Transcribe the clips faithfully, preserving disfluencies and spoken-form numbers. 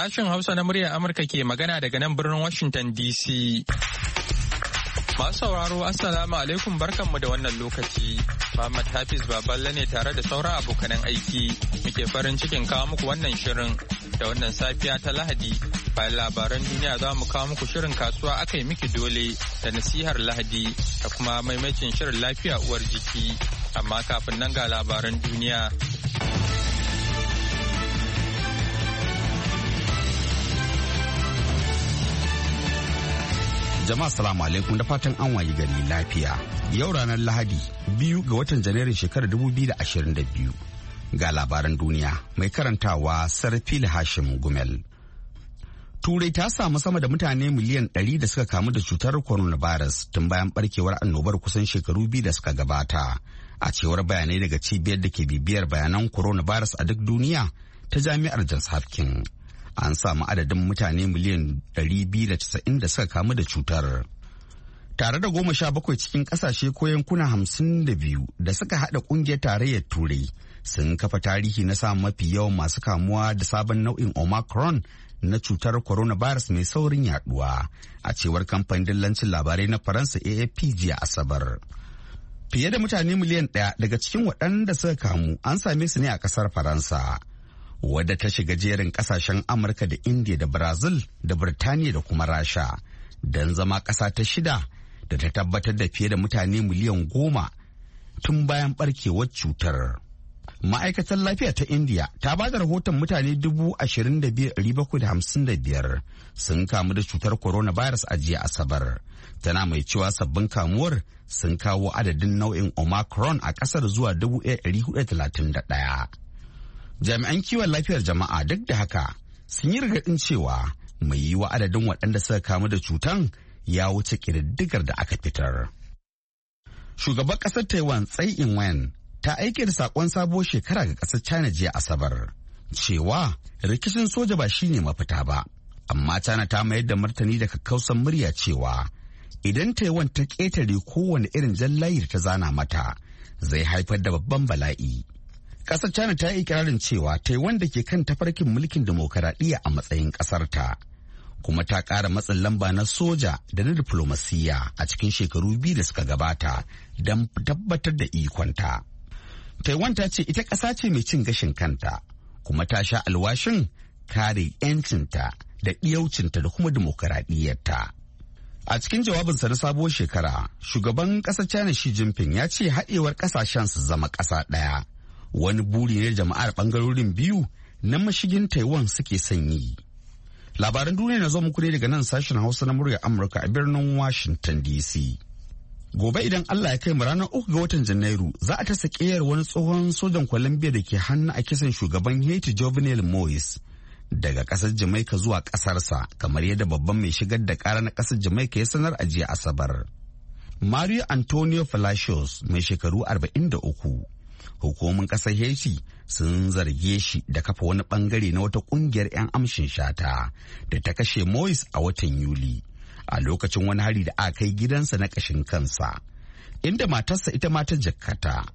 Sashen Hausa na muryar Amurka ke magana daga nan birnin Washington D C. Masu sauraro Assalamu alaikum barkanmu da wannan lokaci. Muhammad Hafiz Baballe ne tare da sauran abokanan aiki. Muke farin cikin kawo muku wannan shirin da wannan safiya ta Lahadi. Bayan labaran duniya za mu kawo muku shirin kasuwa aka yi miki dole da nasihar Lahadi da kuma maimacin shirin lafiya uwar jiki. Amma kafin nan ga labaran duniya. Jama'a salamu alaikum da fatan an wayi gari lafiya. Yau ranar Lahadi biyu ga watan Janairun shekarar dubu biyu da ashirin da biyu. Ga labaran duniya mai karantawa Sarfil Hashim Gumel. Turai ta samu sama da mutane miliyan ɗari da suka kamu da cutar coronavirus tun bayan barkewar annobar kusan shekaru biyu da suka gabata. A cewar bayanai daga cibiyar da ke bibiyar bayanan coronavirus a duk duniya ta jami'ar Johns Hopkins. An samu adadin mutane miliyan ɗari biyu da casa'in da suka kamu da cutar. Tare da goma sha bakwai cikin ƙasashe ko yankuna hamsin da biyu da suka haɗa ƙungiyar tarayyar Turai sun kafa tarihi na samun mafi yawan masu kamuwa da sabon nau'in Omicron na cutar coronavirus mai saurin yaduwa, a cewar kamfanin dillancin labarai na Faransa A F P jiya Asabar. Fiye da mutane miliyan ɗaya daga cikin waɗanda suka kamu an same su ne a ƙasar Faransa, wadda ta shiga jerin kasashen Amurka da India da Brazil da Birtaniya da kuma Rasha don zama ƙasa ta shida da ta tabbatar da fiye da mutane miliyan goma tun bayan barkewar cutar. Ma'aikatar lafiya ta India ta ba da rahoton mutane dubu ashirin da biyar bakwai da hamsin da biyar sun kamu da cutar coronavirus a jiya Asabar. Tana mai cewa sabbin kamuwar sun kawo adadin nau'in Omicron a ƙasar zuwa dubu ɗaya ɗari hudu talatin da ɗaya. Jami'an kiwon lafiyar jama'a duk da haka sun yi rigaɗin cewa mai yiwa adadin waɗanda suka kamu da cutan ya wuce ƙididdigar da aka fitar. Shugaban ƙasar Taiwan Tsai Ing-wen ta aike da saƙon sabuwar shekara ga ƙasar China jiya Asabar cewa rikicin soja ba shine mafita ba, amma China ta mayar da martani da kakkausan murya cewa idan Taiwan ta ƙetare kowane irin jan layi da ta zana mata zai haifar da babban bala'i. Ƙasar China ta yi ikirarin cewa Taiwan da ke kan tafarkin mulkin demokaradiyya a matsayin ƙasarta, kuma ta ƙara matsin lamba na soja da na diflomasiyya a cikin shekaru biyu da suka gabata don tabbatar da ikonta. Taiwan ta ce ita ƙasa ce mai cin gashin kanta, kuma ta sha alwashin kare 'yancinta da ɗiyaucinta da kuma demokaradiyyarta. A cikin jawabinsa na sabuwar shekara, shugaban ƙasar China Xi Jinping ya ce haɗewar ƙasashen su zama ƙasa ɗaya wani buri ne jama'ar bangarorin biyu na mashigin Taiwan suke sanyi. Labaran duniya na zo muku ne daga nan sashen Hausa na muryar Amurka a birnin Washington D C. Gobe idan Allah ya kai mu ranar uku ga watan Janairu za a ta sakeyar wani tsohon sojan Colombia da ke hannu a kisan shugaban Haiti Jovenel Moise daga kasar Jamaica zuwa kasarsa, kamar yadda babban mai shigar da kara na kasar Jamaica ya sanar a jiya Asabar. Mario Antonio Palacios mai shekaru arba'in da uku. Hukumomin ƙasar Haiti sun zarge shi da kafa wani bangare na wata ƙungiyar 'yan amshin shata da ta kashe Moise a watan Yuli a lokacin wani hari da aka kai gidansa na ƙashin kansa, inda matarsa ita ma ta jikkata.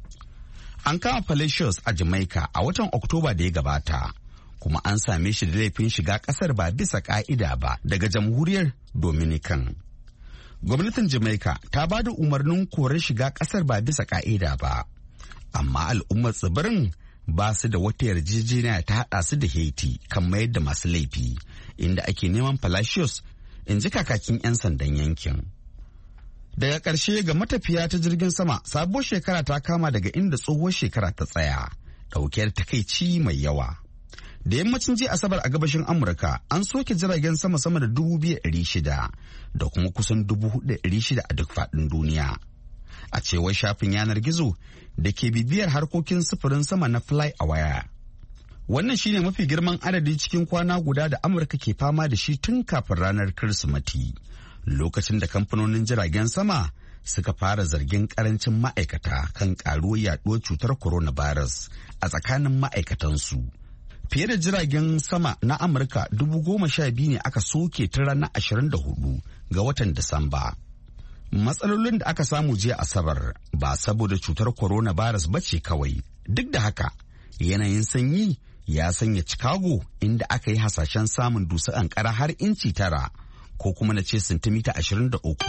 An kama Palacios a Jamaica a watan Oktoba da ya gabata, kuma an same shi da laifin shiga ƙasar ba bisa ƙa'ida ba daga jamhuriyar Dominican. Gwamnatin Jamaica ta ba da umarnin korar shiga ƙasar ba bisa ƙa'ida ba. Amma al'ummar tsibirin ba su da wata yarjejeniya ta haɗa su da Haiti kan mayar da masu laifi, inda ake neman Palacios, in ji kakakin 'yan sandan yankin. Daga ƙarshe ga matafiya ta jirgin sama, sabuwar shekara ta kama daga inda tsohuwar shekara ta tsaya, ɗauke da takaici mai yawa. Da yammacin jiya Asabar a gabashin Amurka an soke jiragen sama sama da dubu biyu ɗari shida da kuma kusan dubu hudu ɗari shida a duk faɗin duniya. A cewar shafin yanar gizo da ke bibiyar harkokin sufurin sama na Flywire. Wannan shine mafi girman adadi cikin kwana guda da Amurka ke fama da shi tun kafin ranar Kirsimeti, lokacin da kamfanonin jiragen sama suka fara zargin karancin ma'aikata kan karuwar yaduwar cutar coronavirus a tsakanin ma'aikatansu. Fiye da jiragen sama na Amurka dubu goma sha biyu ne aka soke tun ranar ashirin da hudu ga watan Disamba. Matsalolin da aka samu jiya Asabar ba saboda cutar coronavirus ba ce kawai. Duk da haka, yanayin sanyi ya sanya Chicago inda aka yi hasashen samun dusa kankara har inci tara ko kuma na ce sentimita ashirin da uku.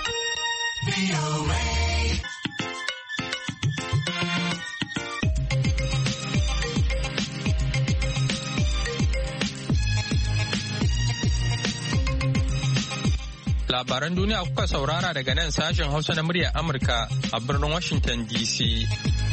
Labaran duniya kuka saurara daga nan sashen Hausa na muryar Amurka a birnin Washington D C.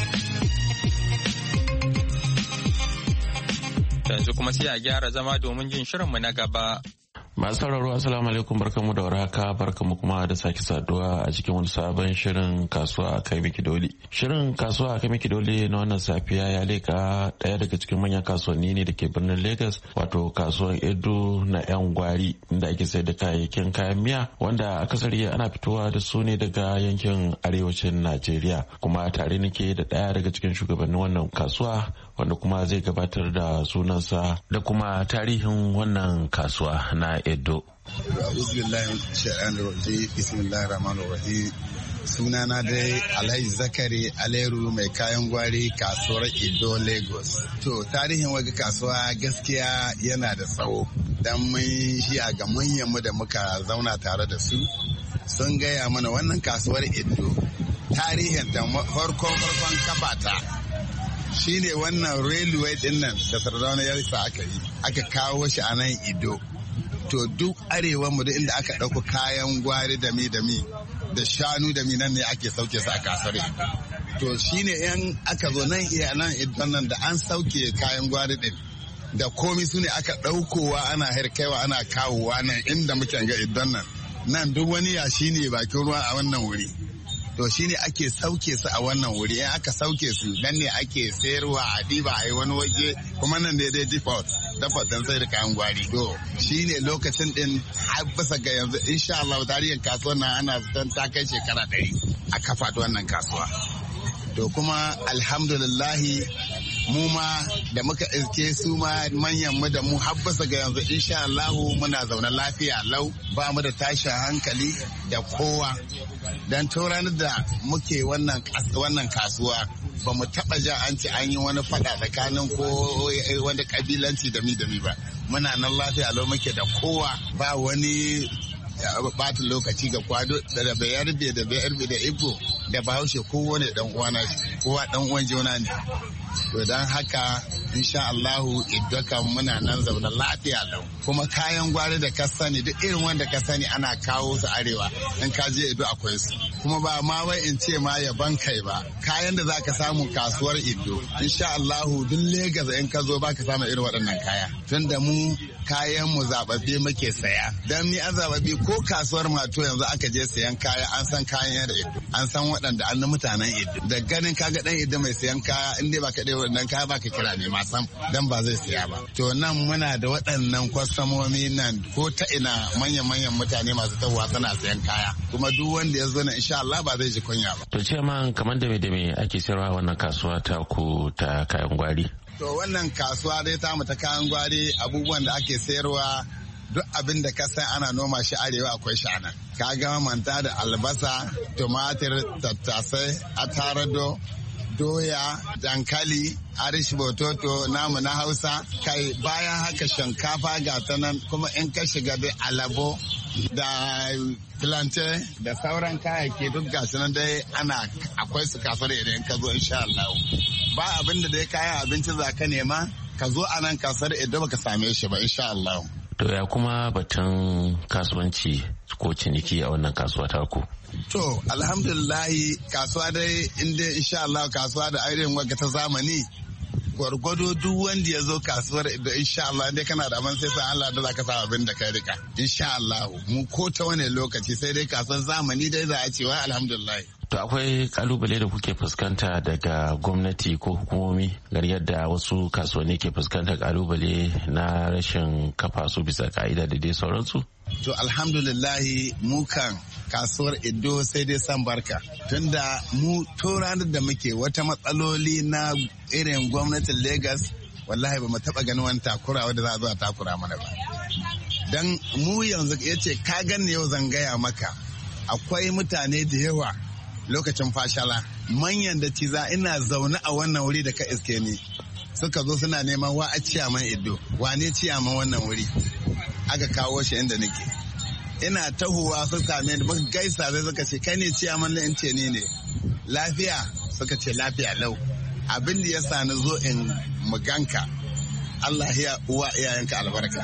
Yanzu kuma sai a gyara zama domin jin shirinmu na gaba. Masu sauraro assalamu alaikum, barkamu da warhaka, barkamu kuma da sake saduwa a cikin wani sabon shirin kasuwa a kai miki dole. Shirin kasuwa a kai miki dole na wannan safiya ya leka daya daga cikin manyan kasuwanni ne da ke birnin Lagos, wato kasuwar Edo na yan gwari, inda ake sayar da kayayyakin kayan miya wanda akasari ana fitowa da su ne daga yankin arewacin Najeriya. Kuma tare nake da daya daga cikin shugabannin wannan kasuwa wanda kuma zai gabatar da sunansa da kuma tarihin wannan kasuwa na Edo. Sunana dai Alhaji Zakari Aleru mai kayan gwari, kasuwar Edo, Lagos. To tarihin waga kasuwa gaskiya yana da tsawo, dan mun shi a ga manyanmu da muka zauna tare da su sun gaya mana wannan kasuwar Edo tarihin ta farkon farkon kafata shine wannan railway din nan da Sardauna ya risa aka yi aka kawo shi a nan Edo. To duk arewa mu duk inda aka ɗauko kayan gwari da mi da mi da shanu da mi nan ne ake sauke su a kasuwar Edo. To shine yan aka zo nan iya nan Edo nan da an sauke kayan gwari din da komi su ne aka ɗaukowa ana harkaiwa ana kawowa nan inda muke ga Edo nan. Nan duk wani yashi ne bakin ruwa a wannan wuri. To shine ake sauke su a wannan wuri, in aka sauke su nan ne ake sayarwa a diba a yi wani waje, kuma nan ne dai default default don sai da kayan gwari. To shine lokacin din har bisa ga yanzu insha Allah tarihin kasuwar nan ana zan ta kai shekara ɗari a kafa wannan kasuwa. To kuma alhamdulillahi mu ma da muka iske su ma manyan mu da mu habbasa ga yanzu insha Allah muna zaune lafiya lau, ba mu da tashin hankali da kowa. Dan to ranar da muke wannan wannan kasuwa ba mu taba ja an ce an yi wani fada tsakanin ko wani kabilanci da mi da mi ba. Muna nan lafiya lau muke da kowa, ba wani bata lokaci ga kwado da bayarbe da bayarbe da ibo da bahaushe kowane dan uwana kowa dan uwan juna ne. To dan haka insha Allahu iddaka muna nan zaune lafiya lau, kuma kayan gwari da ka sani duk irin wanda ka sani ana kawo su arewa, in ka je Edo akwai su. Kuma ba ma wai in ce ma yaban kai ba, kayan da zaka samu kasuwar Edo insha Allahu duk Lagos in ka zo baka samu irin waɗannan kaya, tunda mu kayan mu zababbe muke saya. Dan ni an zababbe ko kasuwar Mato yanzu aka je sayan kaya an san kayan da Edo, an san waɗanda an mutanen Edo. Da ganin kaga dan Edo mai sayan kaya in dai baka dai wannan kaya baka kira ne ma sam, dan ba zai saya ba. To nan muna da waɗannan kwastomomi nan ko ta ina manyan-manyan mutane masu tawowa suna sayan kaya, kuma duk wanda ya zo na insha Allah ba zai ji kunya ba. To ce man kamar da me da me ake sayarwa wannan kasuwa ta ku ta kayan gwari? To wannan kasuwa dai ta mu ta kayan gwari, abubuwan da ake sayarwa duk abin da ka san ana noma shi arewa akwai shi anan. Ka ga manta da albasa, tumatir, tattasai, atarado, doya, dankali, arish bototo namu na Hausa, kai bayan haka shinkafa ga ta nan, kuma in ka shiga da alabo da plantain da sauran kayayyaki duk gasu nan dai ana akwai su kasuwar idan ka zo insha Allah. Ba abin da dai kayan abinci za ka nema ka zo a nan kasuwar idan baka same shi ba insha Allah. To ya kuma batun kasuwanci ko ciniki a wannan kasuwa ta ku? To alhamdulillahi kasuwa dai inda insha Allah kasuwa da irin wagga ta zamani gwargwado duk wanda ya zo kasuwar da insha Allah dai kana da man sai sa Allah da zaka sa abin da ka rika insha Allah mu ko ta wani lokaci sai dai kasuwar zamani dai za a ce wai alhamdulillah. To akwai kalubale da kuke fuskanta daga gwamnati ko hukumomi gari yadda wasu kasuwanni ke fuskantar kalubale na rashin kafa su bisa ka'ida da dai sauransu? To alhamdulillahi mu kan kasuwar Edo sai dai san barka, tunda mu to ranar da muke wata matsaloli na irin gwamnatin Lagos wallahi ba mu taba ganin wani takura wadda za a zo a takura mana ba. Dan mu yanzu yace ka ganni yau zan gaya maka akwai mutane da yawa lokacin fashala manyan da ciza ina zaune a wannan wuri da ka iske ni suka zo suna neman wa a ciyaman Iddo wane ciyaman wannan wuri aka kawo shi inda nake ina tahowa su same ni muka gaisa sai suka ce kai ne ciyaman na in ce ni ne lafiya suka ce lafiya lau abin da ya sa ni zo in muganka Allah ya uwa iyayenka albarka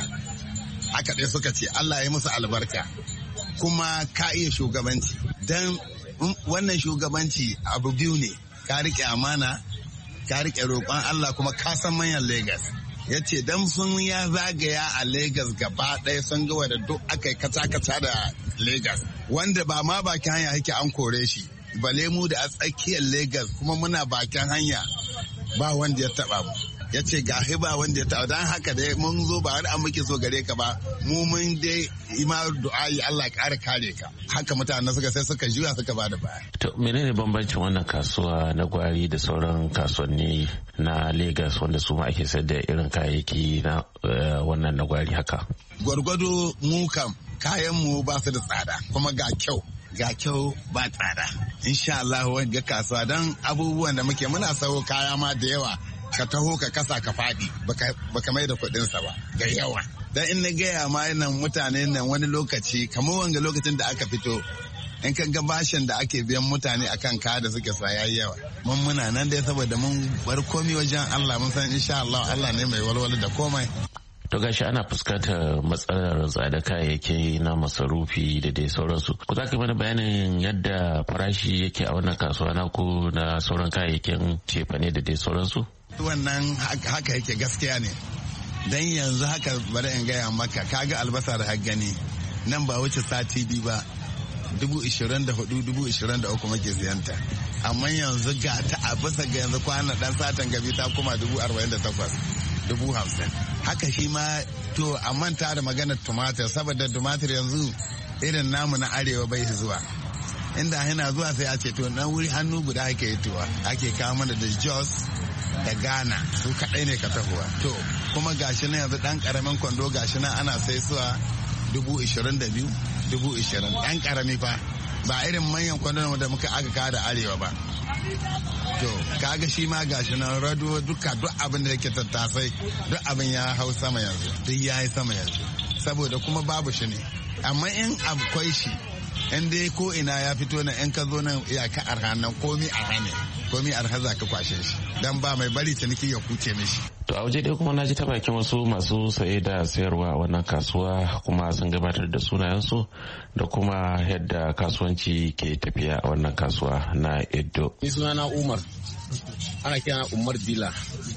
haka dai suka ce Allah ya musu albarka kuma ka iya shugabanci dan wannan shugabanci abu biyu ne ka rike amana ka rike roƙon Allah kuma ka san manyan Lagos ya ce dan sun ya zagaya a Lagos gaba ɗaya sun ga wadda duk aka yi kata-kata da Lagos wanda ba ma bakin hanya yake an kore shi bale mu da a tsakiyar Lagos kuma muna bakin hanya ba wanda ya taba mu ya ce ga ba wanda ya taba don haka dai mun zo ba wani an muke so gare ka ba mu mun dai ima du'a'i Allah ya kare kare ka haka mutane suka sai suka juya suka bada baya. To menene bambancin wannan kasuwa na gwari da sauran kasuwanni na Lagos wanda su ma ake sayar da irin kayayyaki na wannan na gwari haka? Gwargwado mu kam kayan mu ba su da tsada kuma ga kyau ga kyau ba tsada insha Allah wanga kasuwa dan abubuwan da muke muna sayo kaya ma da yawa ka taho ka kasa ka faɗi baka mai da kuɗinsa ba ga yawa dan in na gaya ma nan mutane nan wani lokaci kamar wanga lokacin da aka fito in ka ga bashin da ake biyan mutane akan kaya da suke sa yayi yawa mun muna nan dai saboda mun bar komai wajen Allah mun san insha Allah Allah ne mai walwala da komai. To gashi ana fuskantar matsalar tsada kayayyaki na masarufi da dai sauransu. Ku za ka mana bayanin yadda farashi yake a wannan kasuwa na ku na sauran kayayyakin cefane da dai sauransu? Wannan haka yake gaskiya ne. Dan yanzu haka bari in gaya maka kaga albasa da gani nan ba wuce sati biyu ba dubu ishirin da hudu dubu ishirin da uku muke siyanta. Amma yanzu ga ta a bisa ga yanzu kwana dan satan gabi ta kuma dubu arba'in da takwas. dubu hamsin haka shi ma to a manta da maganar tumatir saboda tumatir yanzu irin namu na arewa bai zuwa inda yana zuwa sai a ce to na wuri hannu guda ake yi tuwa ake kawo mana da Jos da Ghana su kaɗai ne ka tahowa to kuma gashi na yanzu ɗan ƙaramin kwando gashi na ana sai suwa dubu ishirin da biyu dubu ishirin ɗan ƙarami fa ba irin manyan kwandon da muka aka kawo da arewa ba to kaga shi ma gashi nan rado duka duk abin da yake tattasai duk abin ya hau sama yanzu duk ya yi sama yanzu saboda kuma babu shi ne amma in akwai shi in dai ko ina ya fito na in ka zo nan iyaka arha nan komi arha ne komi arha za ka kwashe shi dan ba mai bari ciniki ya kuce mishi. To a waje dai kuma na ji ta bakin wasu masu saye da sayarwa a wannan kasuwa kuma sun gabatar da sunayensu da kuma yadda kasuwanci ke tafiya a wannan kasuwa na Edo. Ni sunana Umar, ana kira Umar Dila.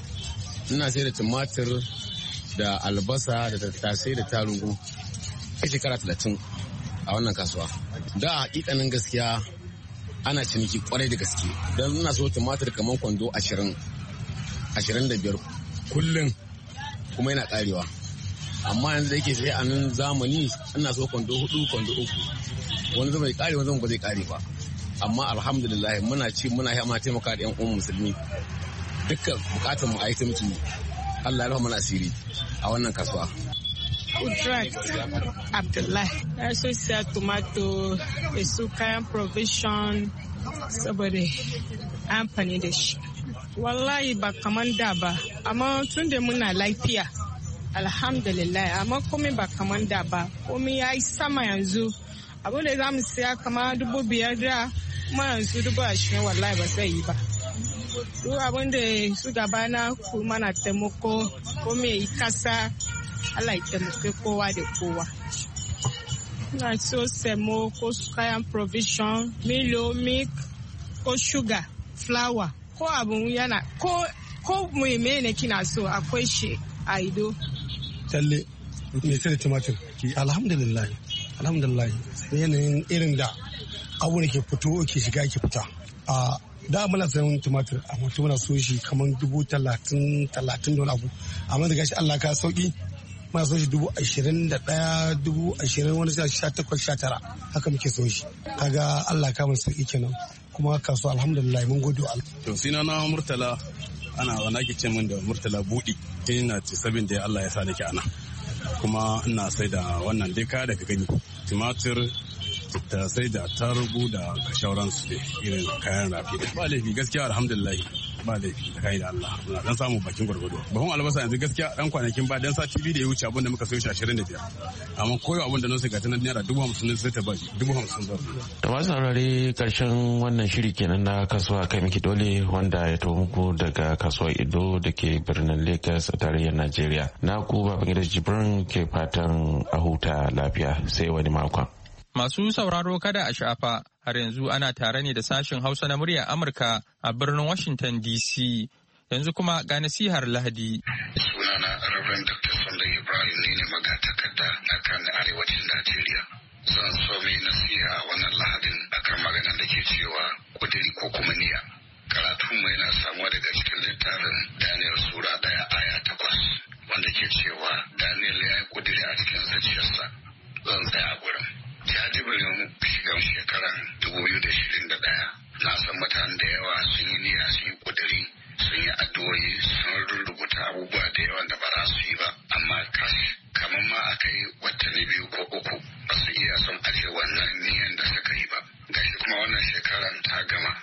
Ina sayar da tumatir da albasa da tattasai da tarugu. Kai shekara talatin a wannan kasuwa. Da hakikanin gaskiya ana ciniki kwarai da gaske. Don ina so tumatir kamar kwando ashirin, ashirin da biyar kullum kuma yana karewa. Amma yanzu da yake sai a nan zamani ina so kwando hudu kwando uku. Wani zama ya kare wani zama ba zai kare ba. Amma alhamdulillah muna ci muna yi amma taimaka da yan uwan musulmi. Dukkan bukatar mu a yi ta mutum. Allah ya rahama mana asiri a wannan kasuwa. Kudrat Abdullahi. Na so siya tomato da su kayan provision saboda amfani da shi. Wallahi ba kaman da ba, amma tun da muna lafiya, alhamdulillah, amma komai ba kaman da ba, komai ya yi sama yanzu. Abin da za mu siya kama dubu biyar da kuma yanzu dubu ashirin wallahi ba zai yi ba. Duk abin da su gaba na kuma na taimako, komai yi kasa, Allah ya taimake kowa da kowa. Na so semo ko kayan provision, milo, milk, ko sugar, flour. Ko abun yana ko ko mai mene kina so akwai shi a Ido. Talle mai sai da tumatir ki alhamdulillah alhamdulillah yanayin irin da abu da ke fito ke shiga ke fita a da muna sayan tumatir a mutum muna so shi kamar dubu talatin talatin don abu amma da gashi Allah ka sauki muna so shi dubu ashirin da ɗaya dubu ashirin wani sha takwas sha tara haka muke so shi kaga Allah ka mun sauki kenan kuma kasuwa alhamdulillah mun gode Allah. To sina na Murtala ana wani ake ce min da Murtala Budi ina ce sabin da Allah ya sa nake ana kuma ina sai da wannan dai kaya da ka gani tumatir tattasai da tarugu da shauransu ne irin kayan rafi. Ba laifi gaskiya alhamdulillah ba laifi da kai da Allah muna dan samu bakin gwargwado. Bahon albasa yanzu gaskiya dan kwanakin ba dan sati biyu da ya wuce abin da muka sayo shi ashirin da biyar. Amma koyo abin da na saka ta nan naira dubu hamsin sai ta ba dubu hamsin ba. Da masu saurare karshen wannan shiri kenan na kasuwa kai miki dole wanda ya to muku daga kasuwar Ido da ke birnin Lagos a tarayyar Najeriya. Na ku Babangida Jibrin ke fatan a huta lafiya sai wani makon. Masu sauraro kada a shafa har yanzu ana tare ne da sashen Hausa na muryar Amurka a birnin Washington D C. Yanzu kuma ga nasihar Lahadi. Sunana Reverend Doctor Sunday Ibrahim ne ne magatakarda na kan arewacin Najeriya. Zan so mai nasiha a wannan Lahadin akan maganar da ke cewa kudiri ko kuma niyya. Karatun mu yana samuwa daga cikin littafin Daniel Sura daya aya takwas wanda ke cewa Daniel ya yi kudiri a cikin zuciyarsa. Zan tsaya a gurin. Jajibirin shigan shekaran dubu biyu da ashirin da ɗaya na san mutane da yawa sun yi niyya sun yi kudiri sun yi addu'o'i sun rubuta abubuwa da yawa da ba za su yi ba amma kashi kamar ma aka yi watanni biyu ko uku ba su iya son aje wannan niyyan da suka yi ba gashi kuma wannan shekaran ta gama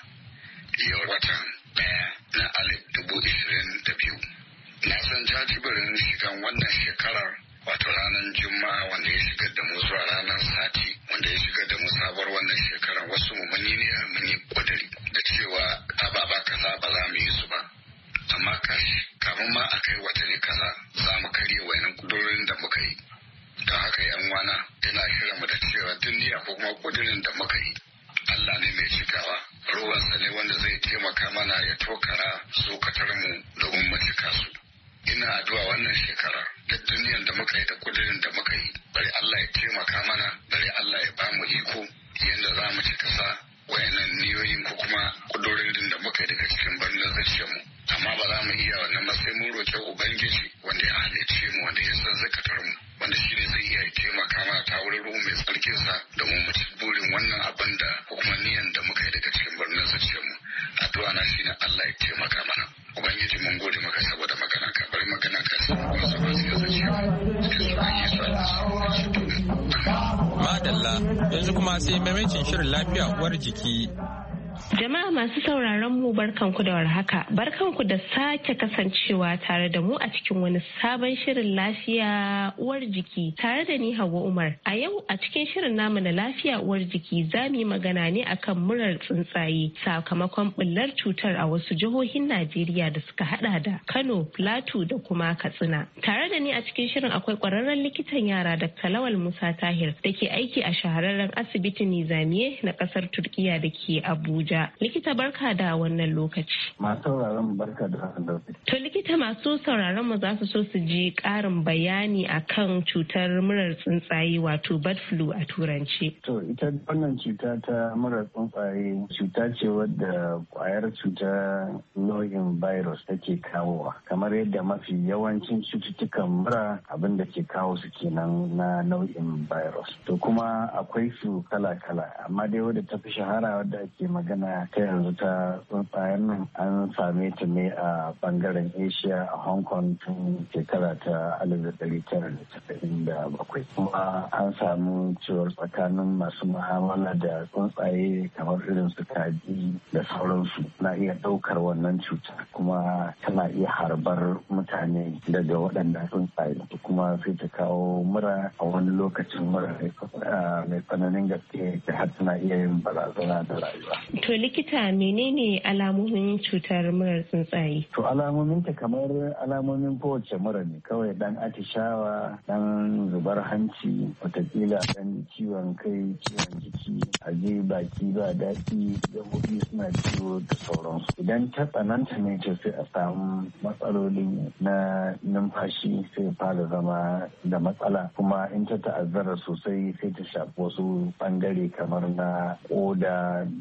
yau watan ɗaya na alif dubu ashirin da biyu na san jajibirin shigan wannan shekarar wato ranar juma'a wanda ya shigar da mu zuwa ranar sati wanda ya shigar da mu sabuwar wannan shekarar wasu mu muni ne mun yi kudiri da cewa ababa kaza ba za mu yi su ba amma kashi kamun ma a kai watanni kaza za mu karya wayannan kudurorin da muka yi don haka yan wana ina shirin mu da cewa duniya ko kuma kudurin da muka yi Allah ne mai cikawa ruwansa ne wanda zai taimaka mana ya tokara zukatar mu domin mu cika su. Ina addu'a wannan shekara da duniyan da muka yi da kudirin da muka yi bari Allah ya taimaka mana bari Allah ya bamu iko yadda za mu ci kasa wayannan niyoyin ko kuma kudurin da muka yi daga cikin birnin zuciyarmu amma ba za mu iya wannan ba sai mun roƙi ubangiji wanda ya halicce mu wanda ya san zakatar mu wanda shine zai iya taimaka mana ta wurin ruhu mai tsarkin sa domin mu ci burin wannan abin da ko kuma niyan da muka yi daga cikin birnin zuciyarmu addu'a na shine Allah ya taimaka mana ubangiji mun gode maka saboda magana ka bari magana ka sai mu sa ba sai zuciya Madalla yanzu kuma sai maimacin shirin lafiya uwar jiki. Jama'a masu sauraron mu barkanku da warhaka, barkanku da sake kasancewa tare da mu a cikin wani sabon shirin lafiya uwar jiki tare da ni Hauwa Umar. A yau a cikin shirin namu na lafiya uwar jiki za mu yi magana ne akan murar tsuntsaye sakamakon bullar cutar a wasu jihohin Najeriya da suka hada da Kano, Plateau da kuma Katsina. Tare da ni a cikin shirin akwai kwararren likitan yara Dakta Lawal Musa Tahir da ke aiki a shahararren asibitin Nizamiye na kasar Turkiya da ke Abuja. Likita barka da wannan lokaci. Masu sauraron barka da wannan lokaci. To likita masu sauraron mu za su so su ji ƙarin bayani akan cutar murar tsuntsaye wato bird flu a turanci. To ita wannan cuta ta murar tsuntsaye cuta ce wadda kwayar cuta nau'in virus take kawowa. Kamar yadda mafi yawancin cututtukan mura abin da ke kawo su kenan na nau'in virus. To kuma akwai su kala-kala amma dai wadda ta fi shahara wadda ake magana ta yanzu ta tsuntsayen nan an same ta ne a bangaren Asia a Hong Kong tun shekara ta alif da ɗari tara da casa'in da bakwai. Kuma an samu ciwar tsakanin masu mu'amala da tsuntsaye kamar irin su kaji da sauransu na iya ɗaukar wannan cuta kuma tana iya harbar mutane daga waɗannan tsuntsaye kuma sai ta kawo mura a wani lokacin mura mai tsananin gaske da har tana iya yin barazana da rayuwa. To likita menene alamomin cutar murar tsuntsaye? To alamomin ta kamar alamomin kowace mura ne kawai dan atishawa, dan zubar hanci, watakila dan ciwon kai, ciwon jiki, aje baki ba daɗi, gabobi suna ciwo da sauransu. Idan ta tsananta ne to sai a samu matsaloli na numfashi sai fara zama da matsala kuma in ta ta'azzara sosai sai ta shafi wasu bangare kamar na koda da hanta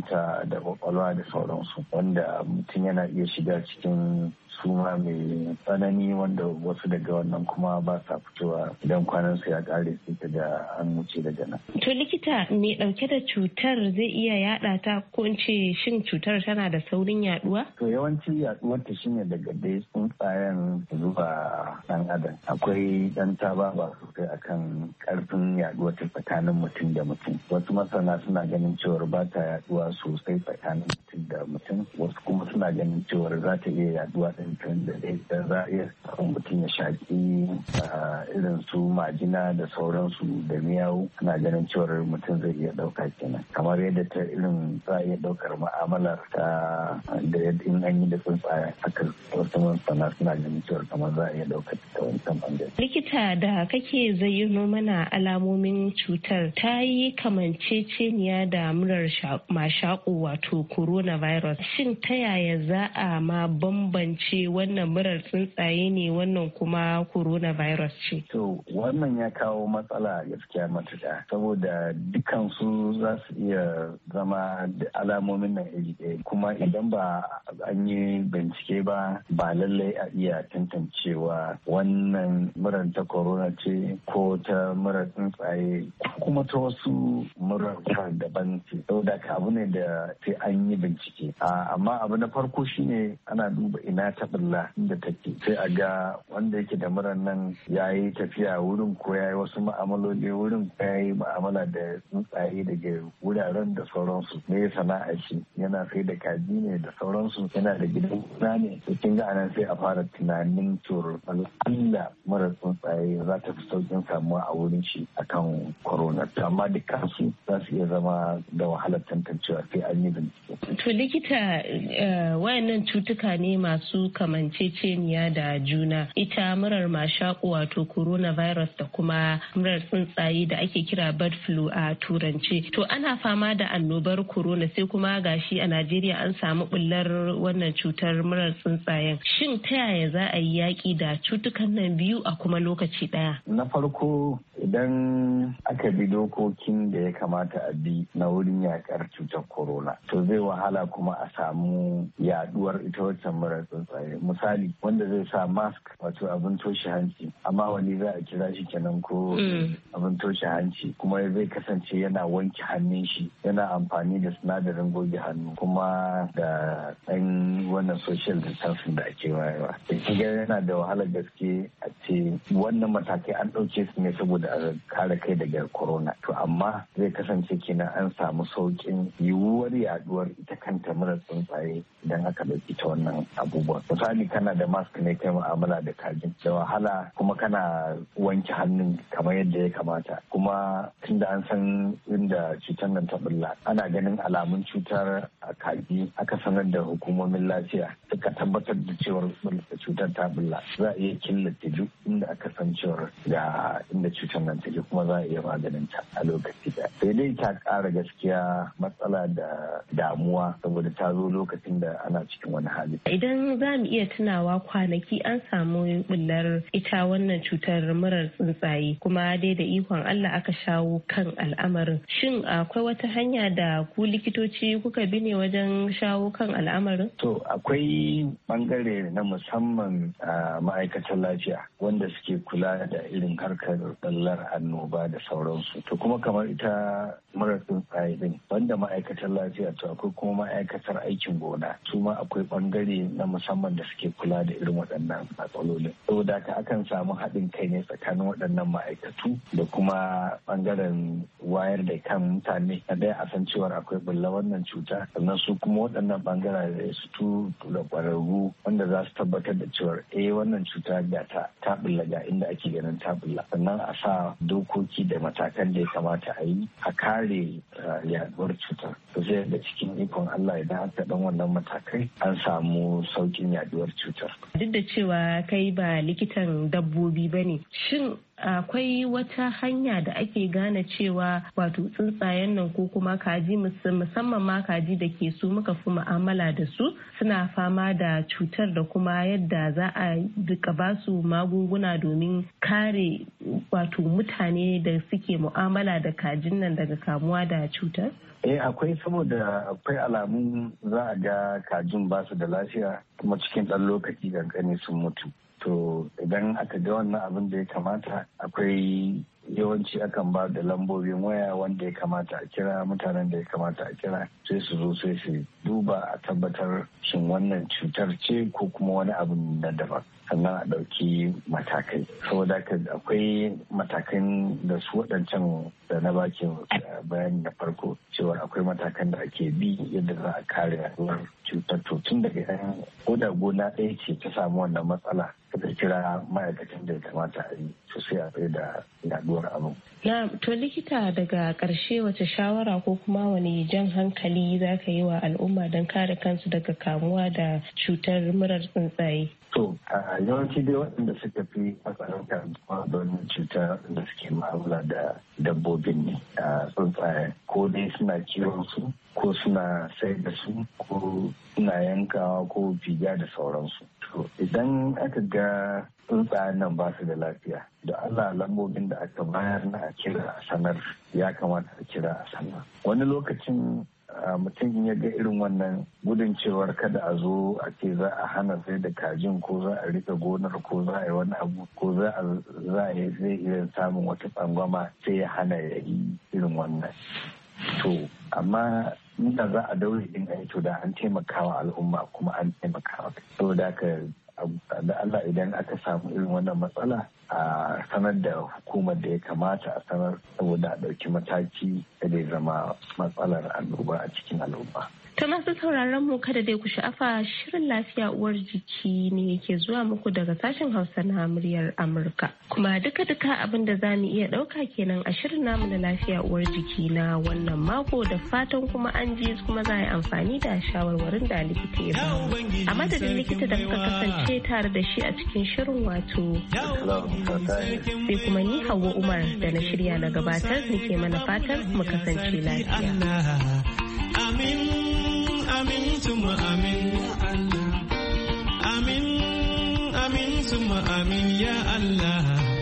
hanta da kwakwalwa da sauransu, wanda mutum yana iya shiga cikin suma mai tsanani wanda wasu daga wannan kuma ba sa fitowa idan kwanan su ya kare sai ka ga an wuce daga nan. To likita, mai dauke da cutar zai iya yada ta, ko in ce shin cutar tana da saurin yaduwa? To yawanci yaduwar ta shine daga dai tsuntsayen zuwa dan adam. Akwai dan taba ba sosai akan karfin yaduwar ta tsakanin mutum da mutum. Wasu masana suna ganin cewar ba ta yaduwa sosai tsakanin mutum da mutum, wasu kuma suna ganin cewar za ta iya yaduwa da da za a iya samun mutum ya shaƙi irin su majina da sauransu da miyau, ana ganin cewar mutum zai iya ɗauka kenan, kamar yadda ta irin za a iya ɗaukar mu'amalar ta da in an yi da tsuntsaye haka wasu masana suna ganin cewar kamar za a iya ɗaukar ta wancan bangare. Likita, da kake zayyano mana alamomin cutar, ta yi kamanceceniya da murar mashaƙo wato coronavirus. Shin ta yaya za a ma bambance wannan murar tsuntsaye ne, wannan kuma coronavirus ce? To wannan ya kawo matsala gaskiya matuƙa, saboda dukansu za su iya zama da alamomin nan iri ɗaya, kuma idan ba an yi bincike ba ba lallai a iya tantancewa wannan murar ta corona ce ko ta murar tsuntsaye kuma ta wasu murar daban ce, saboda ka abu ne da sai an yi bincike. Amma abu na farko shine ana duba ina ta bulla inda take, sai a ga wanda yake da murar nan ya yi tafiya wurin ko ya yi wasu ma'amaloli wurin ko ya yi ma'amala da tsuntsaye daga wuraren da sauransu, me sana'a shi, yana sai da kaji ne da sauransu, yana da gidan gona ne, to kin ga anan sai a fara tunanin cewar Allah murar tsuntsaye za ta fi saukin samuwa a wurin shi akan corona, amma dukkansu za su iya zama da wahalar tantancewa sai an yi bincike. To likita, wayannan cutuka ne masu kamanceceniya da juna, ita murar mashaƙo wato coronavirus da kuma murar tsuntsaye da ake kira bird flu a turance. To ana fama da annobar corona sai kuma gashi a Najeriya an samu bullar wannan cutar murar tsuntsayen. Shin ta yaya za a yi yaƙi da cutukan nan biyu a kuma lokaci ɗaya? Na farko, idan aka bi dokokin da ya kamata a bi na wurin yaƙar cutar corona, to zai wahala kuma a samu yaduwar ita waccan murar tsuntsaye. Misali, wanda zai sa mask wato abin toshe hanci, amma wani za a kira shi kenan ko abin toshe hanci, kuma zai kasance yana wanke hannun shi, yana amfani da sinadarin goge hannu, kuma da ɗan wannan social distancing da ake wayewa. Kiga yana da wahalar gaske a ce wannan matakai an ɗauke su ne saboda a kare kai daga corona. To amma zai kasance kenan an samu sauƙin yiwuwar yaduwar ita kanta murar tsuntsaye idan aka ɗauki ta wannan abubuwan. Misali, kana da mask ne kai mu'amala da kajin, da wahala kuma kana wanke hannun kamar yadda ya kamata, kuma tunda an san inda cutar nan ta bulla, ana ganin alamun cutar a kaji, aka sanar da hukumomin lafiya suka tabbatar da cewar cutar ta bulla, za a iya killace duk inda aka san cewar ga inda cutar nan take, kuma za a iya maganin ta a lokaci da. Sai dai ta ƙara gaskiya matsala da damuwa saboda ta zo lokacin da ana cikin wani hali. Idan za mu iya tunawa, kwanaki an samu bullar ita wannan cutar murar tsuntsaye, kuma dai da ikon Allah aka shawo kan al'amarin. Shin akwai wata hanya da ku likitoci kuka bi ne wajen shawo kan al'amarin? To akwai bangare na musamman a ma'aikatan lafiya wanda suke kula da irin harkar bullar annoba da sauransu. To kuma kamar ita murar tsuntsaye din, wanda ma'aikatan lafiya, to akwai kuma ma'aikatar aikin gona, su ma akwai bangare na musamman da suke kula da irin waɗannan matsalolin. Saboda haka akan samu haɗin kai ne tsakanin waɗannan ma'aikatu da kuma bangaren wayar da kan mutane na ɗaya a san cewar akwai bulla wannan cuta, sannan su kuma waɗannan bangaren da su tu da ƙwararru wanda za su tabbatar da cewar eh wannan cuta ga ta ta bulla ga inda ake ganin ta bulla, sannan a sa dokoki da matakan da ya kamata a yi a kare yaduwar cutar. To sai da cikin ikon Allah idan aka ɗan wannan matakai an samu saukin yaduwar cutar. Duk da cewa kai ba likitan dabbobi ba ne, shin akwai wata hanya da ake gane cewa wato tsuntsayen nan ko kuma kaji musamman ma kaji da ke su muka fi mu'amala da su suna fama da cutar da kuma yadda za a duka ba su magunguna domin kare wato mutane da suke mu'amala da kajin nan daga kamuwa da cutar? Eh akwai, saboda akwai alamun za a ga kajin ba su da lafiya kuma cikin ɗan lokaci kankani sun mutu. To idan aka ga wannan abin da ya kamata, akwai yawanci akan ba da lambobin waya wanda ya kamata a kira, mutanen da ya kamata a kira sai su zo sai su duba a tabbatar shin wannan cutar ce ko kuma wani abu na daban, sannan a ɗauki matakai. Saboda haka akwai matakan da su waɗancan da na baki bayani na farko cewa akwai matakan da ake bi yadda za a kare yaduwar cutar. To tun daga yan koda gona ɗaya ce ta samu wannan matsala, ta kira ma'aikatan da ya kamata a yi sosai a tsaye da yaduwar abu. Na to likita, daga ƙarshe wace shawara ko kuma wani jan hankali za ka yi wa al'umma don kare kansu daga kamuwa da cutar murar tsuntsaye? To a yawanci dai waɗanda suka fi matsalar kamuwa da wannan cuta da suke ma'amala da dabbobin ne a tsuntsaye, ko dai suna kiwon su ko suna sai da su ko suna yankawa ko figa da sauransu. To idan aka ga tsuntsayen nan ba su da lafiya, da Allah lambobin da aka bayar na a kira a sanar ya kamata a kira a sanar. Wani lokacin mutum ya ga irin wannan gudun cewar kada a zo a ce za a hana sai da kajin ko za a rika gonar ko za a yi wani abu ko za a yi zai iya samun wata tsangwama sai ya hana ya yi irin wannan. To amma inda za a daure din a to da an taimakawa al'umma kuma an taimakawa. Saboda haka da Allah idan aka samu irin wannan matsala a sanar da hukumar da ya kamata a sanar, saboda a ɗauki mataki da zai zama matsalar annoba a cikin al'umma. Ta masu sauraron mu kada dai ku sha'afa, shirin lafiya uwar jiki ne yake zuwa muku daga sashen Hausa na muryar Amurka. Kuma duka-duka abin da za mu iya ɗauka kenan a shirin namu na lafiya uwar jiki na wannan mako, da fatan kuma an ji kuma za a yi amfani da shawarwarin da likita ya ba. A madadin likita da muka kasance tare da shi a cikin shirin wato sai kuma ni Hauwa Umar da na shirya na gabatar nake mana fatan mu kasance lafiya. Amin, amin, summa amin, amin, amin, summa amin, ya Allah.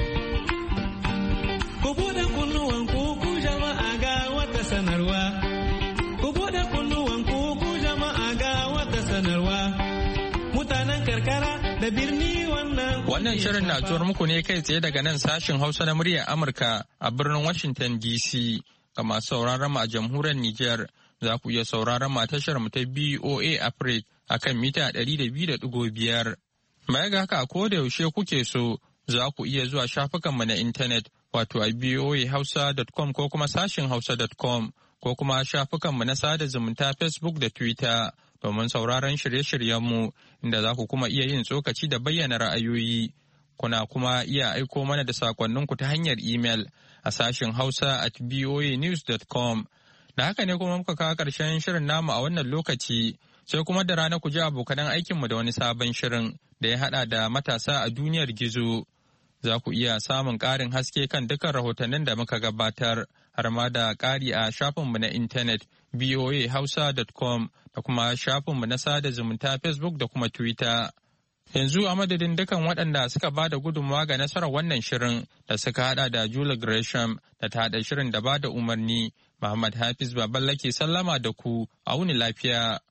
Ku buɗe kunnuwan ku jama'a ga wata sanarwa. Ku buɗe kunnuwan ku jama'a ga wata sanarwa. Mutanen karkara da birni wannan. Wannan shirin na zuwar muku ne kai tsaye daga nan sashin Hausa na muryar Amurka a birnin Washington D C. Ga masu sauraron mu a jamhuriyar Nijar, za ku iya sauraron mu tashar mu ta B O A Africa a kan mita ɗari da biyu da ɗigo biyar. Baya ga haka, ko da yaushe kuke so, za ku iya zuwa shafukanmu na intanet wato a b o a hausa dot com ko kuma sashin hausa dot com ko kuma shafukanmu na sada zumunta Facebook da Twitter domin sauraron shirye-shiryenmu, inda za ku kuma iya yin tsokaci da bayyana ra'ayoyi. Kuna kuma iya aiko mana da sakonninku ta hanyar imel a sashin hausa at b o a news dot com. Da haka ne kuma muka kawo ƙarshen shirin namu a wannan lokaci, sai kuma da rana ku ji abokanan aikinmu da wani sabon shirin da ya haɗa da matasa a duniyar gizo. Za ku iya samun ƙarin haske kan dukkan rahotannin da muka gabatar, har ma da ƙari a shafinmu na intanet b o a hausa dot com da kuma shafinmu na sada zumunta Facebook da kuma Twitter. Yanzu a madadin dukan waɗanda suka ba da gudunmawa ga nasarar wannan shirin da suka haɗa da Julie Gresham da ta haɗa shirin da ba da umarni, Muhammad Hafiz Baballa ke sallama da ku, a wuni lafiya.